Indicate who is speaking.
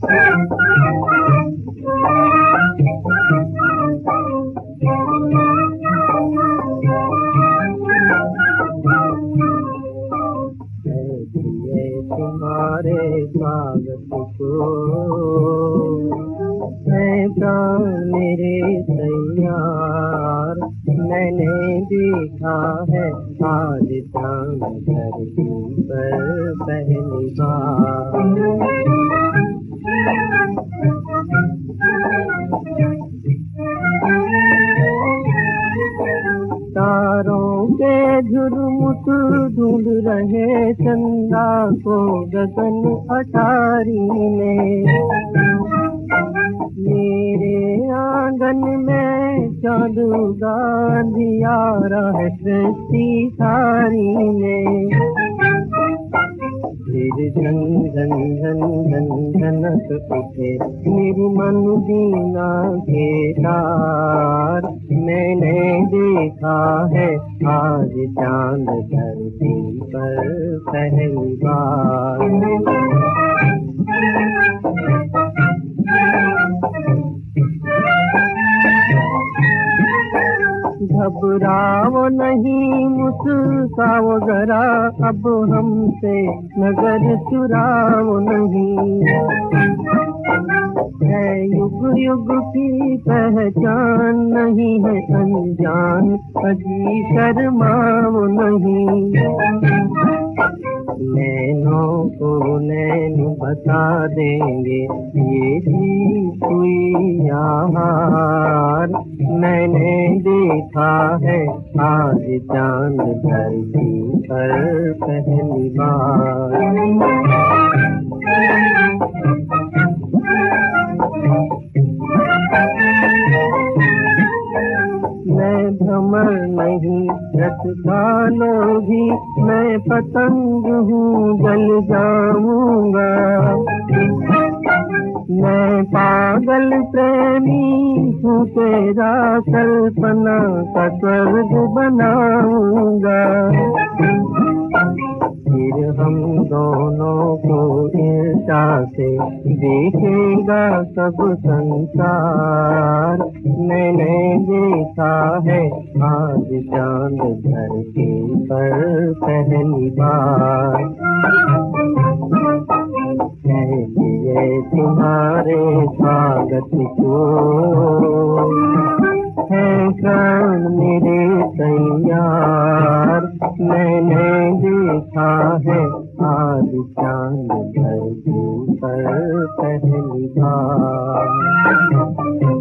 Speaker 1: तुम्हारे स्वागत को है प्राण मेरे तैयार। मैंने देखा है आज चांद धरती पर पहली बार। तारों के झुरमुट ढूंढ रहे चंदा को गगन अटारी में। मेरे आंगन में चाँद गांधियारा है सृष्टि सारी में। फिर झन झन झन झन झनक उठे मेरी मन दीना के तार। मैंने देखा है आज चांद धरती पर पहली बार। घबराओ नहीं मुस्कुराओ जरा, अब हमसे नजर चुराओ नहीं। है युग युग की पहचान, नहीं है अनजान अजी शर्माओ नहीं। नैनों को नैन बता देंगे ये जीत हुई आहार। मैंने देखा है आज चांद धरती पर पहली बार। मैं भ्रमर नहीं रखता लोभी, मैं पतंग हूँ जल जाऊंगा। मैं पागल प्रेमी हूँ तेरा कल्पना का स्वर्ग बनाऊंगा। फिर हम दोनों को ईर्ष्या से देखेगा सब संसार। मैंने देखा है आज चांद धरती पर पहली बार। ये तुम्हारे स्वागत को है प्राण मेरे तैयार। मैंने देखा है आज चांद धरती पर पहली बार।